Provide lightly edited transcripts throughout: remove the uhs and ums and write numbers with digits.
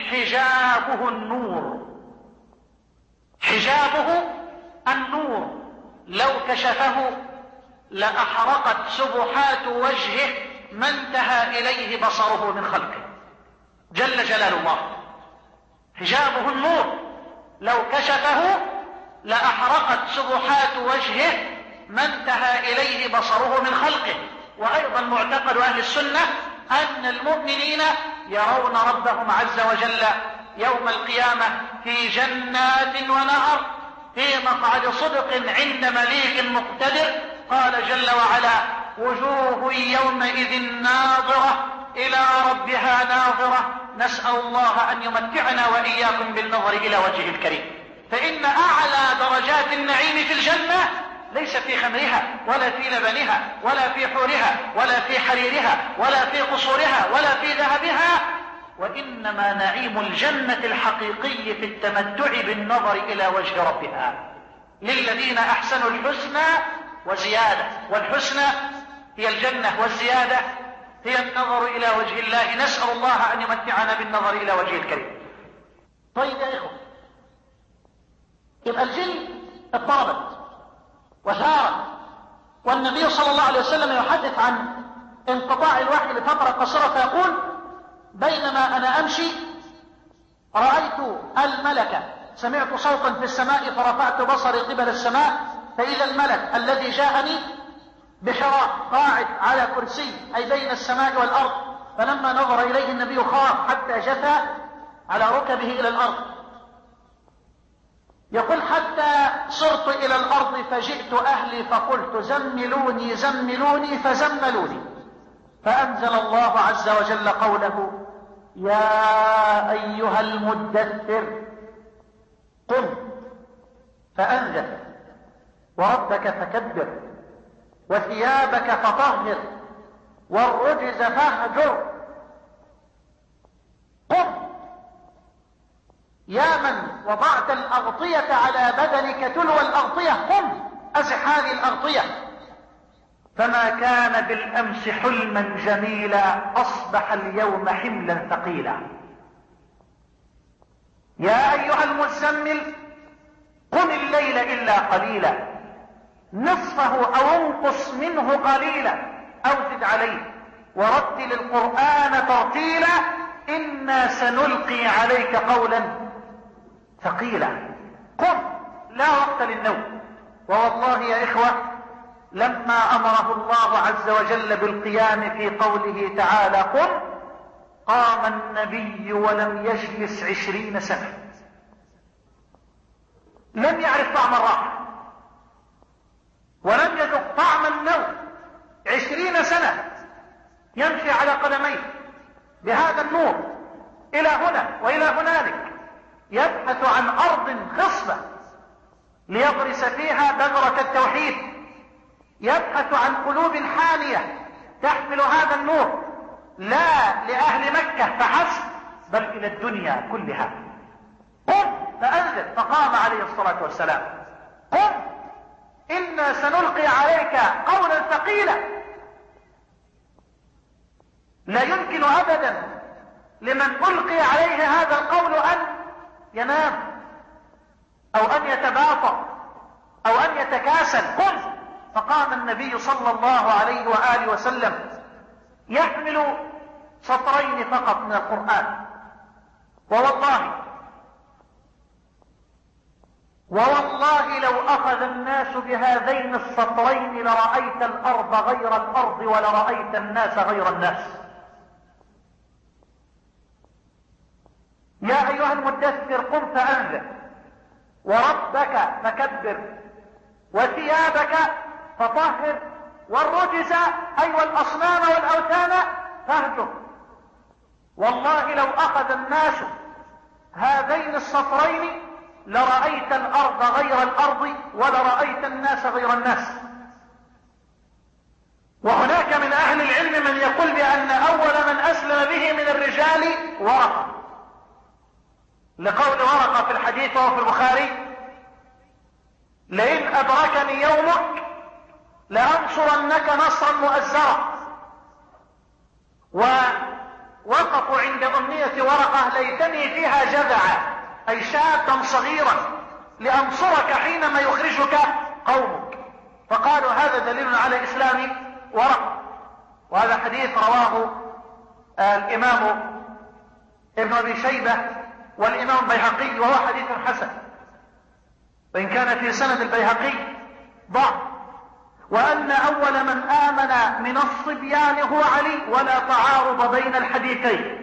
حجابه النور، حجابه النور، لو كشفه لأحرقت سبحات وجهه ما انتهى إليه بصره من خلقه جل جلال الله. حجابه النور، لو كشفه لأحرقت سبحات وجهه ما انتهى إليه بصره من خلقه. وأيضا معتقد أهل السنة أن المؤمنين يرون ربهم عز وجل يوم القيامة في جنات ونهر في مقعد صدق عند مليك مقتدر. قال جل وعلا: وجوه يومئذ ناظرة إلى ربها ناظرة، نسأل الله أن يمتعنا وإياكم بالنظر إلى وجهه الكريم. فإن أعلى درجات النعيم في الجنة ليس في خمرها ولا في لبنها ولا في حورها ولا في حريرها ولا في قصورها ولا في ذهبها، وإنما نعيم الجنة الحقيقي في التمتع بالنظر إلى وجه ربها. للذين أحسنوا الحسنى وزيادة، والحسنى هي الجنة والزيادة هي النظر إلى وجه الله. نسأل الله أن يمتعنا بالنظر إلى وجهه الكريم. طيب يا إخوة، يبقى الجن اضطربت وثارت، والنبي صلى الله عليه وسلم يحدث عن انقطاع الوحي لفترة قصيرة فيقول: بينما أنا أمشي رأيت الملك، سمعت صوتا في السماء فرفعت بصري قبل السماء فإذا الملك الذي جاءني بحراء قاعد على كرسي أي بين السماء والأرض، فلما نظر إليه النبي خاف حتى جثى على ركبه إلى الأرض. يقول: حتى صرت إلى الأرض فجئت أهلي فقلت: زملوني زملوني فزملوني، فأنزل الله عز وجل قوله: يا أيها المدثر قم فأنذر وربك فكبر وثيابك فطهر والرجز فاهجر. قم يا من وضعت الأغطية على بدنك تلو الأغطية، قم أزح هذه الأغطية. فما كان بالأمس حلما جميلا أصبح اليوم حملا ثقيلا. يا أيها المزمل قم الليل إلا قليلا نصفه أو انقص منه قليلا أو زد عليه ورتل القرآن ترتيلا إنا سنلقي عليك قولا ثقيلا. قم، لا وقت للنوم. ووالله يا إخوة لما أمره الله عز وجل بالقيام في قوله تعالى: قم، قام النبي ولم يجلس 20 سنة، لم يعرف طعم الراحة ولم يذق طعم النوم. 20 سنة يمشي على قدميه بهذا النور إلى هنا وإلى هنالك، يبحث عن أرض خصبة ليغرس فيها بذرة التوحيد، يبحث عن قلوب حانية تحمل هذا النور لا لأهل مكة فحسب بل إلى الدنيا كلها. قم فأنذر، فقام عليه الصلاة والسلام: قم إنا سنلقي عليك قولا ثقيلا. لا يمكن أبدا لمن ألقي عليه هذا القول أن ينام أو أن يتباطأ أو أن يتكاسل. قم. فقام النبي صلى الله عليه وآله وسلم يحمل سطرين فقط من القرآن، ووالله لو أخذ الناس بهذين السطرين لرأيت الأرض غير الأرض ولرأيت الناس غير الناس. يا أيها المدثر قم فأنذر وربك فكبر وثيابك فطهر والرجز أي والأصنام والأوثان فاهجر. والله لو أخذ الناس هذين السطرين لرأيت الأرض غير الأرض ولرأيت الناس غير الناس. وهناك من أهل العلم من يقول بأن أول من أسلم به من الرجال ورقة، لقول ورقة في الحديث وهو في البخاري: لئن أدركني يومك لأنصرنك نصرا مؤزرا. وقفوا عند أمنية ورقة: ليتني فيها جذعا، أي شابا صغيرا لأنصرك حينما يخرجك قومك. فقالوا هذا دليل على إسلام ورقة. وهذا حديث رواه الإمام ابن أبي شيبة والإمام البيهقي، وهو حديث حسن، وإن كان في سند البيهقي ضعف. وأن أول من آمن من الصبيان هو علي، ولا تعارض بين الحديثين.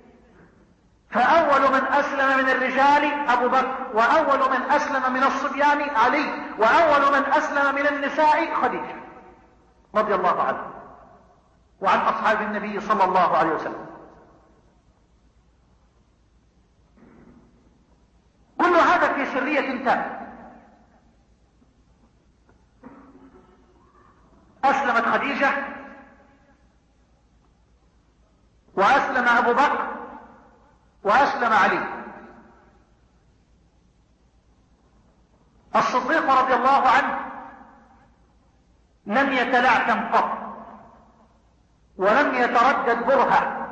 فأول من أسلم من الرجال أبو بكر، وأول من أسلم من الصبيان علي، وأول من أسلم من النساء خديجة رضي الله عنها وعن أصحاب النبي صلى الله عليه وسلم. كل هذا في سرية تامة. أسلمت خديجة، وأسلم أبو بكر، وأسلم علي. الصديق رضي الله عنه لم يتلعثم قط، ولم يتردد برهة.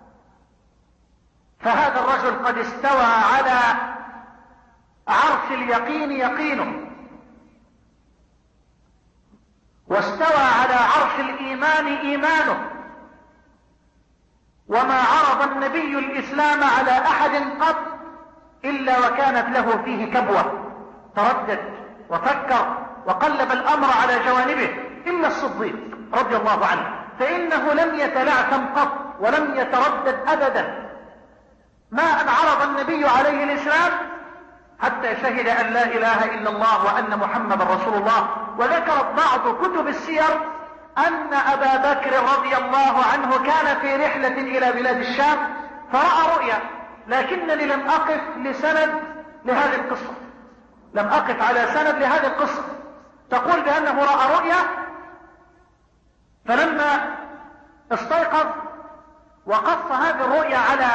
فهذا الرجل قد استوى على عرش اليقين يقينه، واستوى على عرش الإيمان إيمانه. وما عرض النبي الإسلام على أحد قط إلا وكانت له فيه كبوة، تردد وفكر وقلب الأمر على جوانبه، إلا الصديق رضي الله عنه، فإنه لم يتلعثم قط ولم يتردد أبدا. ما أن عرض النبي عليه الإسلام حتى شهد أن لا إله إلا الله وأن محمد رسول الله. وذكرت بعض كتب السير أن أبا بكر رضي الله عنه كان في رحلة إلى بلاد الشام فرأى رؤيا، لكنني لم أقف لسند لهذه القصة، لم أقف على سند لهذه القصة. تقول بأنه رأى رؤيا، فلما استيقظ وقص هذه الرؤيا على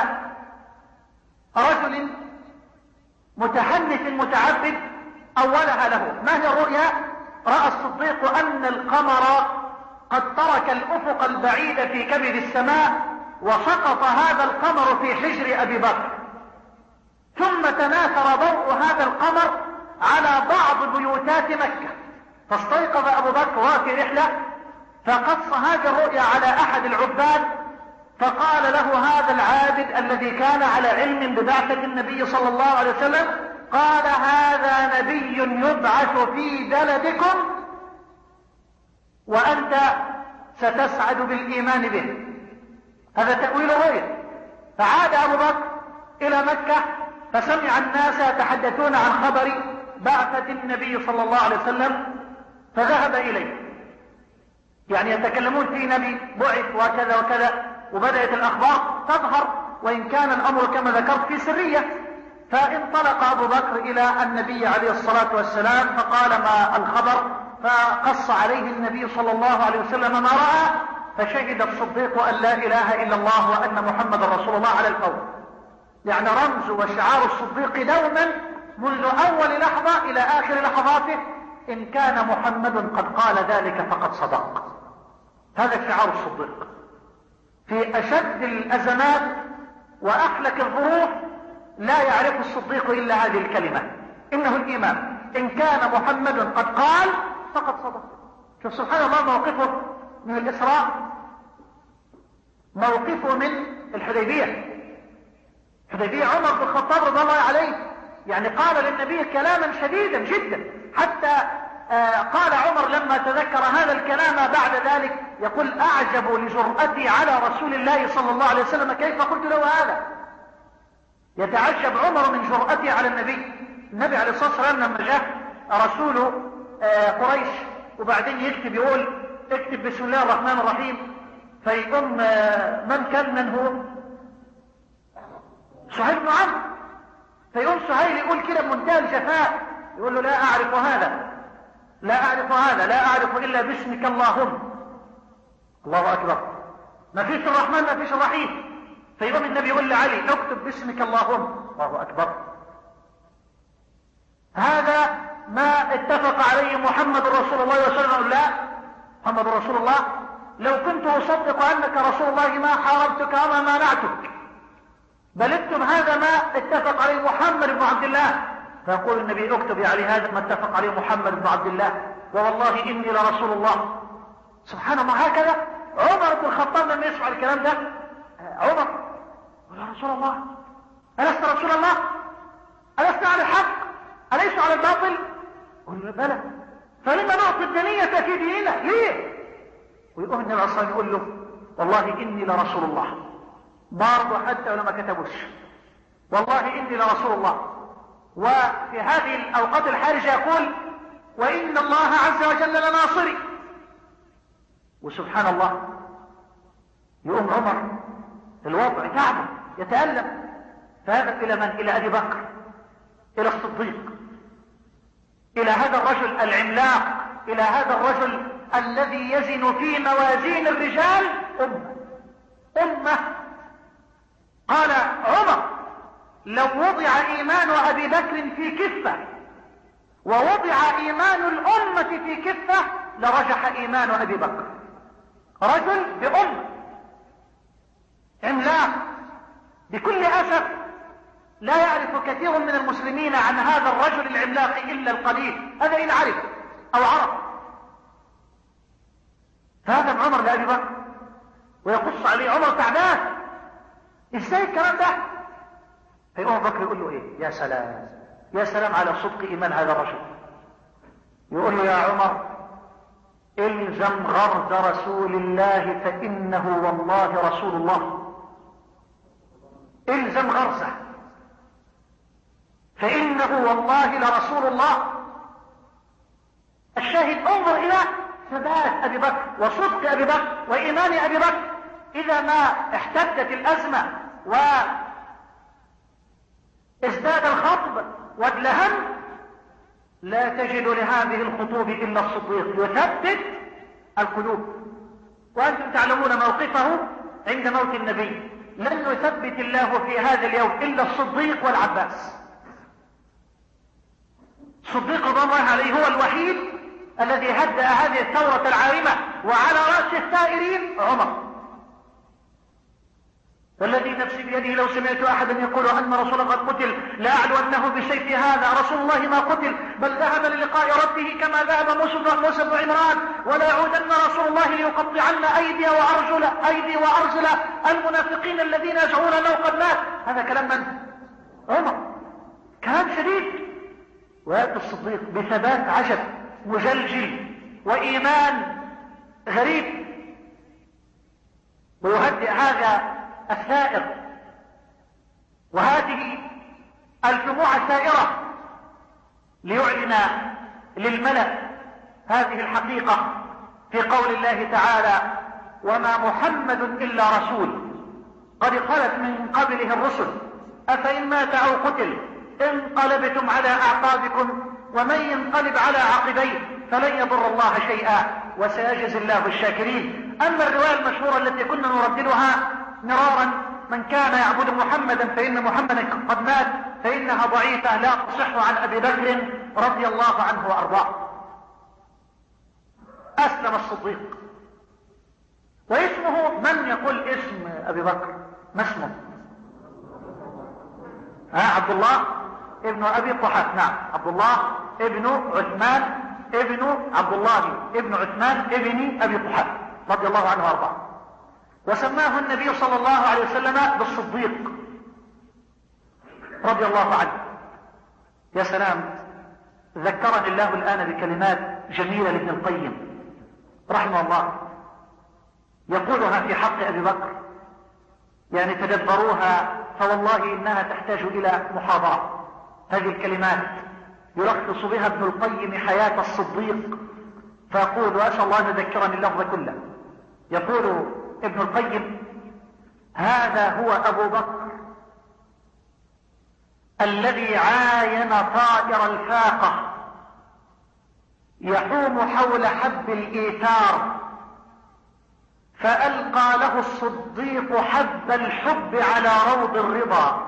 رجل متحنث متعبد أولها له. ما هي الرؤيا؟ رأى الصديق أن القمر قد ترك الأفق البعيد في كبد السماء، وسقط هذا القمر في حجر أبي بكر، ثم تناثر ضوء هذا القمر على بعض بيوتات مكة. فاستيقظ أبو بكر وهو في رحلة، فقص هذه الرؤيا على أحد العباد، فقال له هذا العابد الذي كان على علم ببعثة النبي صلى الله عليه وسلم، قال هذا نبي يبعث في بلدكم وأنت ستسعد بالإيمان به. هذا تأويل الرؤيا. فعاد أبو بكر إلى مكة، فسمع الناس يتحدثون عن خبر بعثة النبي صلى الله عليه وسلم، فذهب إليه، يعني يتكلمون في نبي بعث وكذا وكذا، وبدأت الأخبار تظهر، وإن كان الأمر كما ذكرت في سرية. فانطلق أبو بكر إلى النبي عليه الصلاة والسلام فقال ما الخبر، فقص عليه النبي صلى الله عليه وسلم ما رأى، فشهد الصديق أن لا إله إلا الله وأن محمد رسول الله على الفور. يعني رمز وشعار الصديق دوما منذ أول لحظة إلى آخر لحظاته: إن كان محمد قد قال ذلك فقد صدق. هذا شعار الصديق في أشد الأزمات وأحلك الظروف. لا يعرف الصديق إلا هذه الكلمة: إنه الإيمان، إن كان محمد قد قال فقد صدق. شوف سبحان الله، موقفه من الإسراء، موقفه من الحديبية. حديبية عمر بن الخطاب رضي الله عليه يعني قال للنبي كلاما شديدا جدا، حتى قال عمر لما تذكر هذا الكلام بعد ذلك يقول أعجب لجرأتي على رسول الله صلى الله عليه وسلم، كيف قلت له هذا؟ يتعجب عمر من جرأتي على النبي. النبي عليه الصلاة والسلام لما جاء رسول قريش وبعدين يكتب، يقول اكتب بسم الله الرحمن الرحيم، فيقوم من هو؟ سهيل بن عمرو. فيقوم سهيل يقول كده بمنتهى الجفاء، يقول له لا أعرف هذا، لا أعرف هذا، لا أعرف إلا باسمك اللهم. الله أكبر، ما فيش الرحمن ما فيش الرحيم. فيقوم النبي يقول لعلي اكتب باسمك اللهم. الله أكبر. هذا ما اتفق عليه محمد رسول الله صلى الله عليه وسلم. لا، محمد رسول الله لو كنت أصدق أنك رسول الله ما حاربتك وما مانعتك، بل انتم هذا ما اتفق عليه محمد بن عبد الله. فيقول النبي اكتب يا علي هذا ما اتفق عليه محمد بن عبد الله، ووالله إني لرسول الله. سبحان الله. هكذا عمر بن الخطاب لما يسمع الكلام ده، عمر يا رسول الله ألست رسول الله؟ ألست على الحق؟ أليس على الباطل؟ قل له بلى. فلما نعطي الدنية في ديننا ليه؟ ويقوم النبي عليه الصلاة والسلام يقول له والله إني لرسول الله، برضه حتى ولو ما كتبوش، والله إني لرسول الله. وفي هذه الأوقات الحرجة يقول وإن الله عز وجل لناصري. وسبحان الله يقوم عمر الوضع تعبه يتألم، فيذهب إلى من؟ إلى أبي بكر، إلى الصديق، إلى هذا الرجل العملاق، إلى هذا الرجل الذي يزن في موازين الرجال أمة. قال عمر لو وضع إيمان أبي بكر في كفة ووضع إيمان الأمة في كفة لرجح إيمان أبي بكر. رجل بأمة عملاق. بكل أسف لا يعرف كثير من المسلمين عن هذا الرجل العملاق إلا القليل، هذا إن عرف أو عرف. فهذا عمر لأبي بكر ويقص عليه عمر تعبان، ازاي الكلام ده؟ فيقوم بكر يقول له ايه؟ يا سلام يا سلام على صدق ايمان هذا الرجل. يقول له يا عمر الزم غرز رسول الله فانه والله رسول الله. الزم غرزه فانه والله لرسول الله. الشاهد انظر الى ثبات ابي بكر وصدق ابي بكر وايمان ابي بكر. اذا ما احتدت الازمه وازداد الخطب وادلهم لا تجد لهذه الخطوب الا الصديق يثبت القلوب. وانتم تعلمون موقفه عند موت النبي، لن يثبت الله في هذا اليوم الا الصديق والعباس. الصديق رضي الله عليه هو الوحيد الذي هدأ هذه الثورة العارمة، وعلى رأس الثائرين عمر. والذي نفسي بيده لو سمعت احدا يقول ان رسول الله قد قتل لاعلونه بسيف هذا، رسول الله ما قتل بل ذهب للقاء ربه كما ذهب موسى بن عمران، ولا يعودن رسول الله ليقطعن ايدي وارجل المنافقين الذين يزعمون انه قد مات. هذا كلام من؟ عمر. كلام شديد. وياتي الصديق بثبات عجب مجلجل وايمان غريب ويهدئ هذا الثائر وهذه الجموع الثائرة ليعلن للملأ هذه الحقيقة في قول الله تعالى وما محمد إلا رسول قد خلت من قبله الرسل أفإن مات أو قتل انقلبتم على أعقابكم ومن ينقلب على عقبيه فلن يضر الله شيئا وسيجزي الله الشاكرين. أما الرواية المشهورة التي كنا نرددها مرارا من كان يعبد محمدا فإن محمدا قد مات فإنها ضعيفة لا تصح عن أبي بكر رضي الله عنه وأرضاه. أسلم الصديق. واسمه من يقول اسم أبي بكر؟ ما اسمه؟ عبد الله ابن أبي قحافة. نعم، عبد الله ابن عثمان ابن عبد الله ابن عثمان ابن أبي قحافة رضي الله عنه وأرضاه. وسماه النبي صلى الله عليه وسلم بالصديق رضي الله عنه. يا سلام، ذكرني الله الآن بكلمات جميلة لابن القيم رحمه الله يقولها في حق أبي بكر، يعني تدبروها فوالله إنها تحتاج إلى محاضرة. هذه الكلمات يلخص بها ابن القيم حياة الصديق، فيقول وأسأل الله أن يذكرني اللفظ كله. يقول ابن القيم هذا هو أبو بكر الذي عاين طائر الفاقة يحوم حول حب الإيثار فألقى له الصديق حب الحب على روض الرضا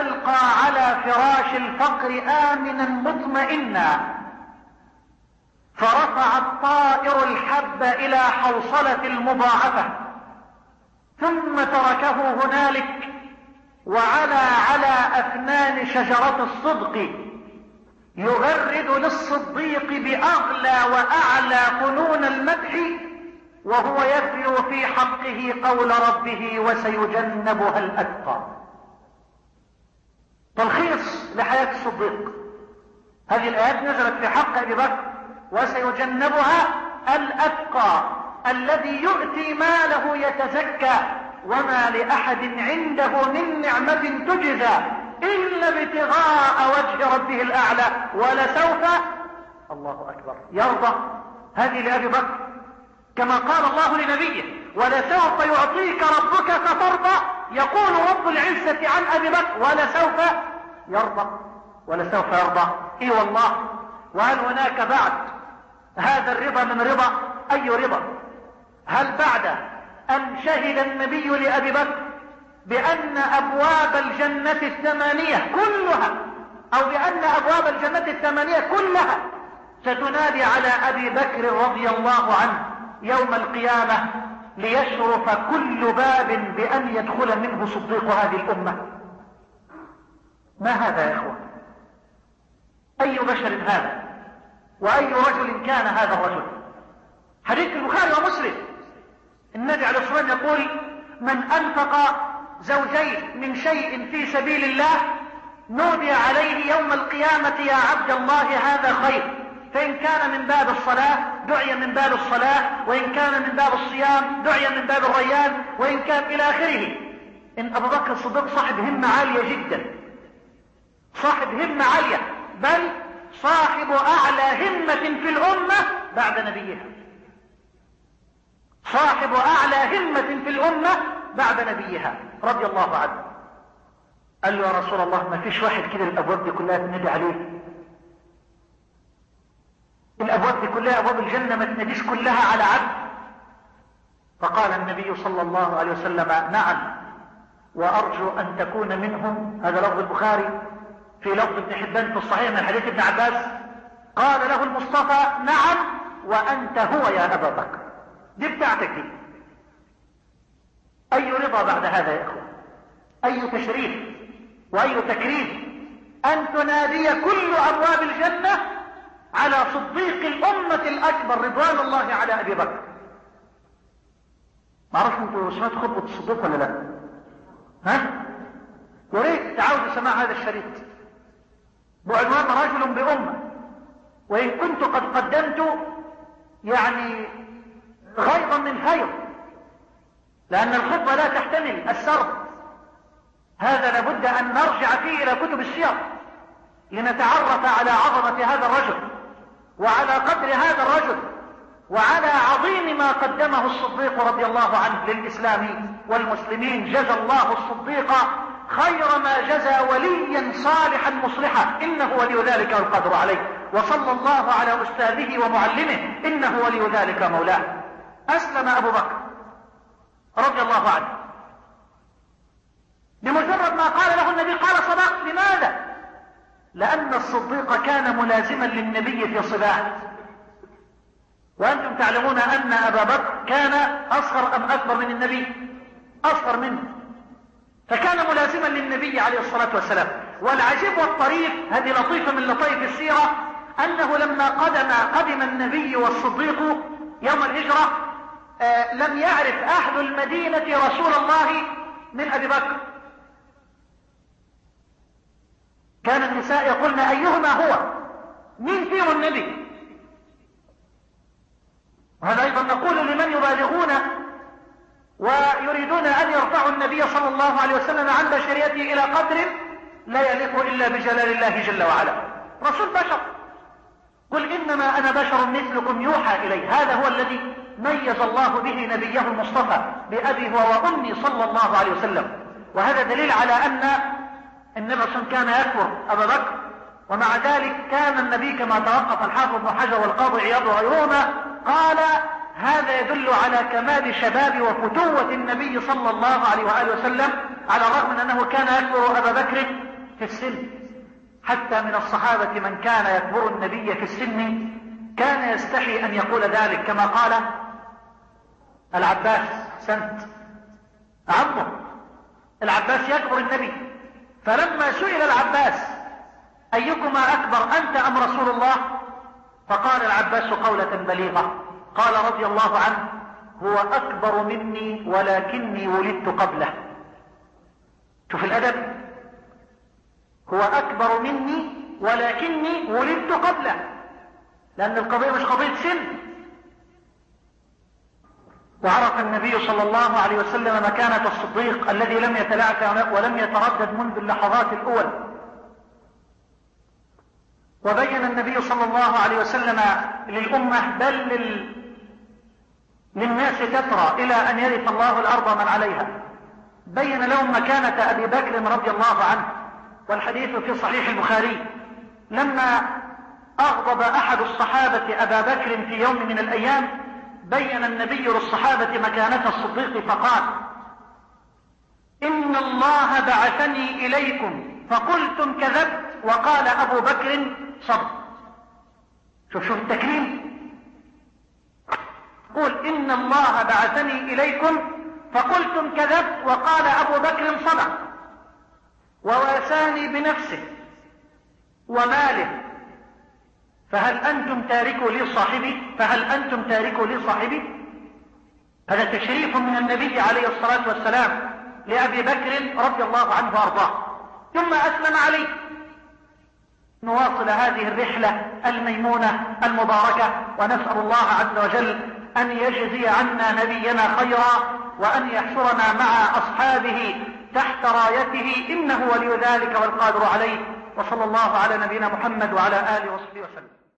واستلقى على فراش الفقر آمنا مطمئنا فرفع الطائر الحب إلى حوصلة المضاعفة ثم تركه هنالك وعلى على أفنان شجرة الصدق يغرد للصديق بأغلى وأعلى فنون المدح وهو يتلو في حقه قول ربه وسيجنبها الأتقى. تلخيص لحياة الصديق. هذه الآيات نزلت في حق أبي بكر وسيجنبها الأتقى الذي يؤتي ماله يتزكى وما لأحد عنده من نعمة تجزى إلا ابتغاء وجه ربه الأعلى ولسوف الله أكبر يرضى. هذه لأبي بكر كما قال الله لنبيه ولسوف يعطيك ربك فترضى. يقول رب العزة عن أبي بكر ولسوف يرضى ولسوف يرضى. اي والله. وهل هناك بعد هذا الرضا من رضا؟ أي رضا؟ هل بعد أن شهد النبي لأبي بكر بأن أبواب الجنة الثمانية كلها أو بأن أبواب الجنة الثمانية كلها ستنادي على أبي بكر رضي الله عنه يوم القيامة ليشرف كل باب بأن يدخل منه صديق هذه الأمة؟ ما هذا يا إخوة؟ أي بشر هذا؟ وأي رجل كان هذا الرجل؟ حديث البخاري ومسلم النبي عليه الصلاة والسلام يقول من أنفق زوجين من شيء في سبيل الله نودي عليه يوم القيامة يا عبد الله هذا خير. فإن كان من باب الصلاة دعي من باب الصلاة وإن كان من باب الصيام دعي من باب الريان وإن كان إلى آخره. إن أبو بكر الصديق صاحب همة عالية جدا، صاحب همة عالية، بل صاحب أعلى همة في الأمة بعد نبيها، صاحب أعلى همة في الأمة بعد نبيها رضي الله عنه. قال له يا رسول الله ما فيش واحد كده الأبواب دي كلها تنادي عليه؟ الأبواب دي كلها أبواب الجنة ما تناديش كلها على عبد؟ فقال النبي صلى الله عليه وسلم نعم وأرجو أن تكون منهم. هذا لفظ البخاري. في لفظ ابن حبان في الصحيح من حديث ابن عباس قال له المصطفى نعم وأنت هو يا أبا بكر. دي بتاعتك دي. أي رضا بعد هذا يا إخوة؟ أي تشريف وأي تكريم أن تنادي كل أبواب الجنة على صديق الأمة الأكبر رضوان الله على أبي بكر. ما أعرف أنتوا سمعت خطبة الصديق ولا لا؟ ها؟ وريت تعاودوا سماع هذا الشريط بعنوان رجل بأمة. وإن كنت قد قدمت يعني غيظا من فيض لأن الخطبة لا تحتمل السرد. هذا لابد أن نرجع فيه إلى كتب السير لنتعرف على عظمة هذا الرجل وعلى قدر هذا الرجل وعلى عظيم ما قدمه الصديق رضي الله عنه للإسلام والمسلمين. جزى الله الصديق خير ما جزى وليا صالحا مصلحا إنه ولي ذلك والقدر عليه. وصلى الله على أستاذه ومعلمه إنه ولي ذلك مولاه. أسلم أبو بكر رضي الله عنه بمجرد ما قال له النبي قال صدقت. لماذا؟ لأن الصديق كان ملازما للنبي في صباه. وأنتم تعلمون أن أبا بكر كان أصغر أم أكبر من النبي؟ أصغر منه، فكان ملازما للنبي عليه الصلاة والسلام. والعجيب والطريف هذه لطيفة من لطيف السيرة أنه لما قدم النبي والصديق يوم الهجرة لم يعرف أهل المدينة رسول الله من أبي بكر. كان النساء يقولن أيهما هو، مين فيهم النبي. وهذا أيضا نقول لمن يبالغون ويريدون أن يرفعوا النبي صلى الله عليه وسلم عن بشريته إلى قدر لا يليق إلا بجلال الله جل وعلا. رسول بشر. قل إنما أنا بشر مثلكم يوحى إلي. هذا هو الذي ميز الله به نبيه المصطفى بأبي وأمي صلى الله عليه وسلم. وهذا دليل على أن النبي صلى الله عليه وسلم كان يكفر أبا بكر، ومع ذلك كان النبي كما توقف الحافظ ابن حجر والقاضي عياض وغيرهما قال هذا يدل على كمال شباب وفتوة النبي صلى الله عليه وآله وسلم، على الرغم من أنه كان يكبر أبا بكر في السن. حتى من الصحابة من كان يكبر النبي في السن كان يستحي أن يقول ذلك كما قال العباس سنت عمه. العباس يكبر النبي، فلما سئل العباس أيكما أكبر أنت أم رسول الله؟ فقال العباس قولة بليغة، قال رضي الله عنه: هو أكبر مني ولكني ولدت قبله. شوف الأدب، هو أكبر مني ولكني ولدت قبله، لأن القضية مش قضية سن. وعرف النبي صلى الله عليه وسلم مكانة الصديق الذي لم يتلعثم ولم يتردد منذ اللحظات الأول. وبين النبي صلى الله عليه وسلم للأمة بل للناس كثرة إلى أن يرث الله الأرض من عليها، بين لهم مكانة أبي بكر رضي الله عنه. والحديث في صحيح البخاري: لما أغضب أحد الصحابة أبا بكر في يوم من الأيام بين النبي للصحابة مكانة الصديق فقال: إن الله بعثني إليكم فقلتم كذبت وقال أبو بكر صدق. شوف التكريم، قل إن الله بعثني إليكم فقلتم كذبت وقال أبو بكر صدق، وواساني بنفسه وماله، فهل أنتم تاركوا لي صاحبي؟ فهل أنتم تاركوا لي صاحبي؟ هذا تشريف من النبي عليه الصلاة والسلام لأبي بكر رضي الله عنه وأرضاه، ثم أسلم عليه. نواصل هذه الرحلة الميمونة المباركة، ونسأل الله عز وجل أن يجزي عنا نبينا خيرا، وأن يحشرنا مع أصحابه تحت رايته، إنه ولي ذلك والقادر عليه. وصلى الله على نبينا محمد وعلى آله وصحبه وسلم.